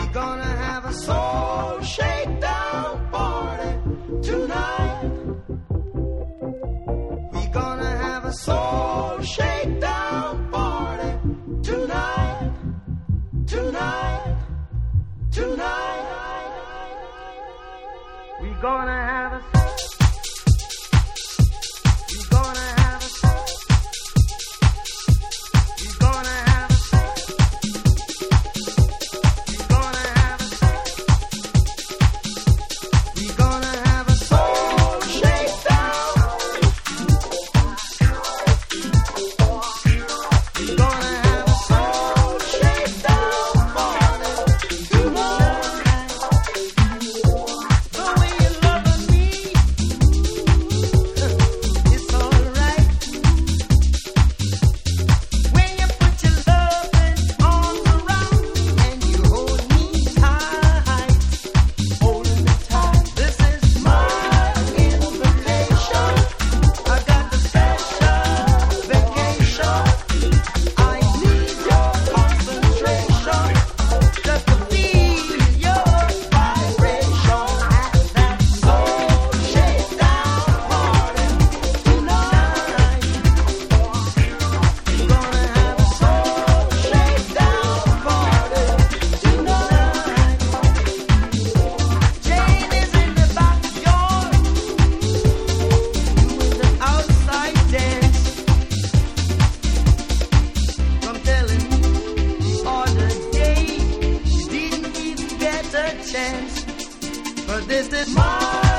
gonna have a soul shakedown party tonight. We gonna have a soul shakedown party tonight, tonight, tonight. We gonna have a chance, but this is my